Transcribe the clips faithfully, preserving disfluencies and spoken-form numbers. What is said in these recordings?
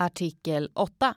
Artikel åtta.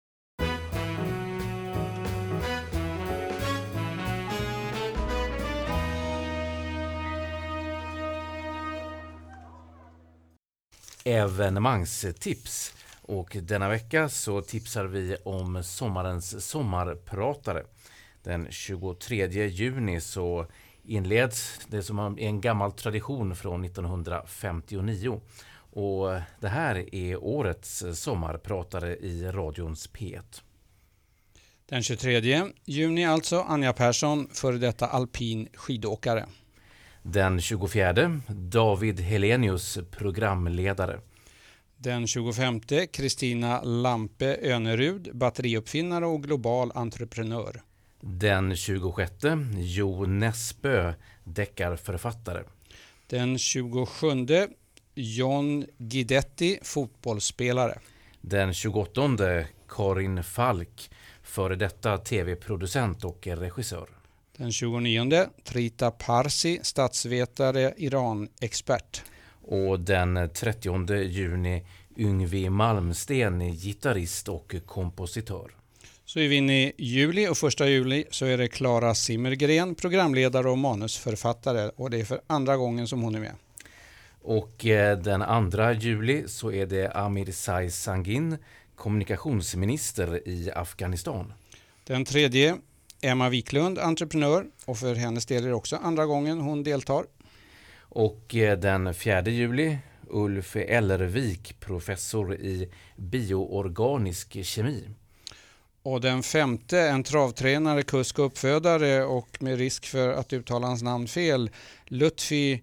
Evenemangstips, och denna vecka så tipsar vi om sommarens sommarpratare. Den tjugotredje juni så inleds det som är en gammal tradition från nittonhundrafemtionio, och det här är årets sommarpratare i radions P ett. Den tjugotredje juni alltså Anja Persson, före detta alpin skidåkare. Den tjugofjärde David Helenius, programledare. Den tjugofemte Kristina Lampe Önerud, batteriuppfinnare och global entreprenör. Den tjugosjätte Jo Nesbø, deckarförfattare. Den tjugosjunde John Guidetti, fotbollsspelare. Den tjugoåttonde Karin Falk, före detta tv-producent och regissör. Den tjugonionde Trita Parsi, statsvetare, Iran-expert. Och den trettionde juni Yngwie Malmsten, gitarrist och kompositör. Så är vi inne i juli, och första juli så är det Clara Zimmergren, programledare och manusförfattare, och det är för andra gången som hon är med. Och eh, den andra juli så är det Amir Sai Sangin, kommunikationsminister i Afghanistan. Den tredje Emma Wiklund, entreprenör, och för hennes del är det också andra gången hon deltar. Och eh, den fjärde juli Ulf Ellervik, professor i bioorganisk kemi. Och den femte en travtränare, kusk och uppfödare, och med risk för att uttala hans namn fel, Lutfi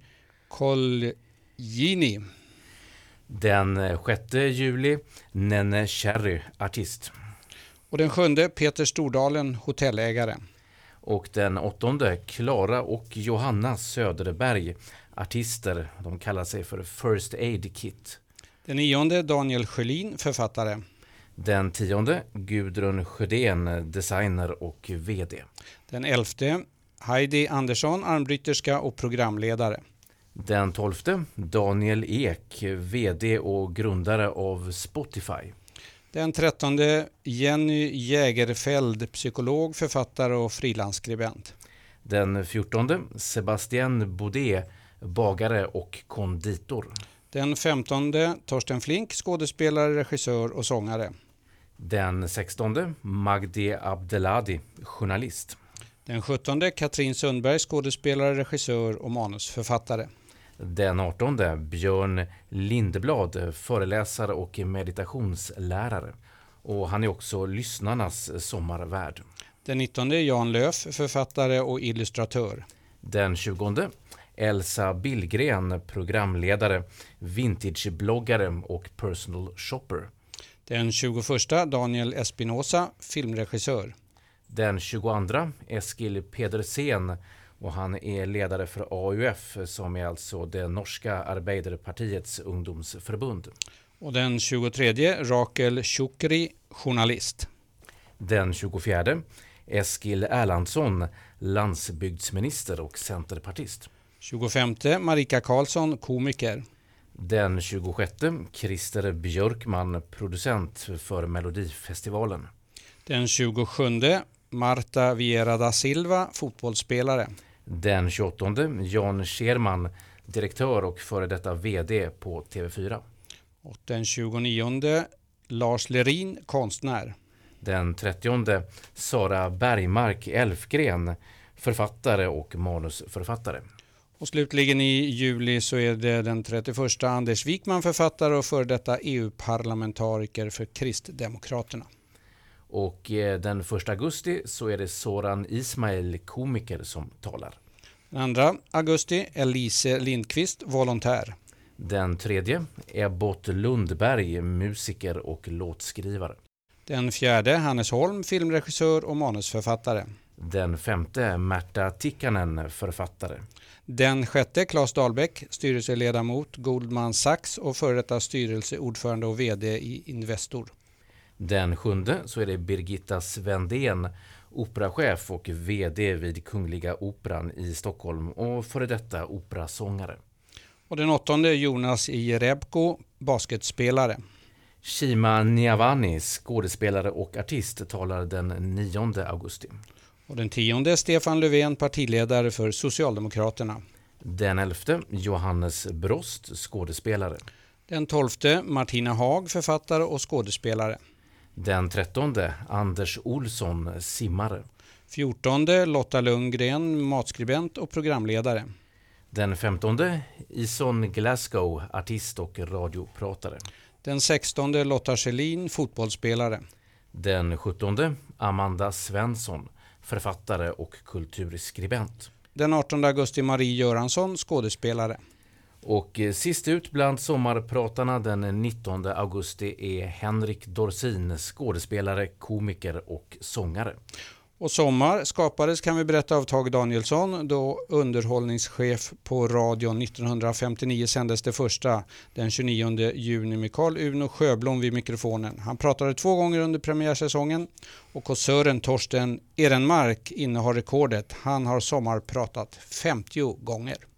Kolgjini. Den sjätte juli Nenne Cherry, artist. Och den sjunde Peter Stordalen, hotellägare. Och den åttonde Klara och Johanna Söderberg, artister. De kallar sig för First Aid Kit. Den nionde Daniel Sjölin, författare. Den tionde Gudrun Sjödén, designer och vd. Den elfte Heidi Andersson, armbryterska och programledare. Den tolfte Daniel Ek, vd och grundare av Spotify. Den trettonde Jenny Jägerfeld, psykolog, författare och frilansskribent. Den fjortonde Sebastien Baudet, bagare och konditor. Den femtonde Torsten Flink, skådespelare, regissör och sångare. Den sextonde Magdi Abdeladi, journalist. Den sjuttonde Katrin Sundberg, skådespelare, regissör och manusförfattare. Den artonde Björn Lindeblad, föreläsare och meditationslärare. Och han är också lyssnarnas sommarvärd. Den nittonde Jan Löf, författare och illustratör. Den tjugonde Elsa Billgren, programledare, vintagebloggare och personal shopper. Den tjugoförsta Daniel Espinosa, filmregissör. Den tjugoandra Eskil Pedersen, och han är ledare för A U F, som är alltså det norska Arbeiderpartiets ungdomsförbund. Och den tjugotredje Rakel Shukri, journalist. Den tjugofjärde Eskil Erlandsson, landsbygdsminister och centerpartist. tjugofemte Marika Karlsson, komiker. Den tjugosjätte Christer Björkman, producent för Melodifestivalen. Den tjugosjunde Marta Vieira da Silva, fotbollsspelare. Den tjugoåttonde Jan Scherman, direktör och före detta vd på T V fyra. Och den tjugonionde Lars Lerin, konstnär. Den trettionde Sara Bergmark Elfgren, författare och manusförfattare. Och slutligen i juli så är det den trettioförsta Anders Wikman, författare och före detta E U-parlamentariker för Kristdemokraterna. Och eh, den första augusti så är det Soran Ismail, komiker, som talar. Den andra augusti Elise Lindqvist, volontär. Den tredje Ebbot Lundberg, musiker och låtskrivare. Den fjärde Hannes Holm, filmregissör och manusförfattare. Den femte Märta Tikkanen, författare. Den sjätte Claes Dahlbäck, styrelseledamot Goldman Sachs och före detta styrelseordförande och vd i Investor. Den sjunde så är det Birgitta Svendén, operachef och vd vid Kungliga Operan i Stockholm och före detta operasångare. Och den åttonde Jonas I. Rebko, basketspelare. Shima Niavani, skådespelare och artist, talar den nionde augusti. Och den tionde Stefan Löfven, partiledare för Socialdemokraterna. Den elfte Johannes Brost, skådespelare. Den tolfte Martina Haag, författare och skådespelare. Den trettonde Anders Olsson, simmare. fjortonde Lotta Lundgren, matskribent och programledare. Den femtonde Ison Glasgow, artist och radiopratare. Den sextonde Lotta Schelin, fotbollsspelare. Den sjuttonde Amanda Svensson, författare och kulturskribent. Den artonde augusti Marie Göransson, skådespelare. Och sist ut bland sommarpratarna den nittonde augusti är Henrik Dorsin, skådespelare, komiker och sångare. Och sommar skapades, kan vi berätta, av Tage Danielsson, då underhållningschef på radion. nittonhundrafemtionio sändes det första, den tjugonionde juni, med Carl Uno Sjöblom vid mikrofonen. Han pratade två gånger under premiärsäsongen och kåsören Torsten Ehrenmark innehar rekordet. Han har sommarpratat femtio gånger.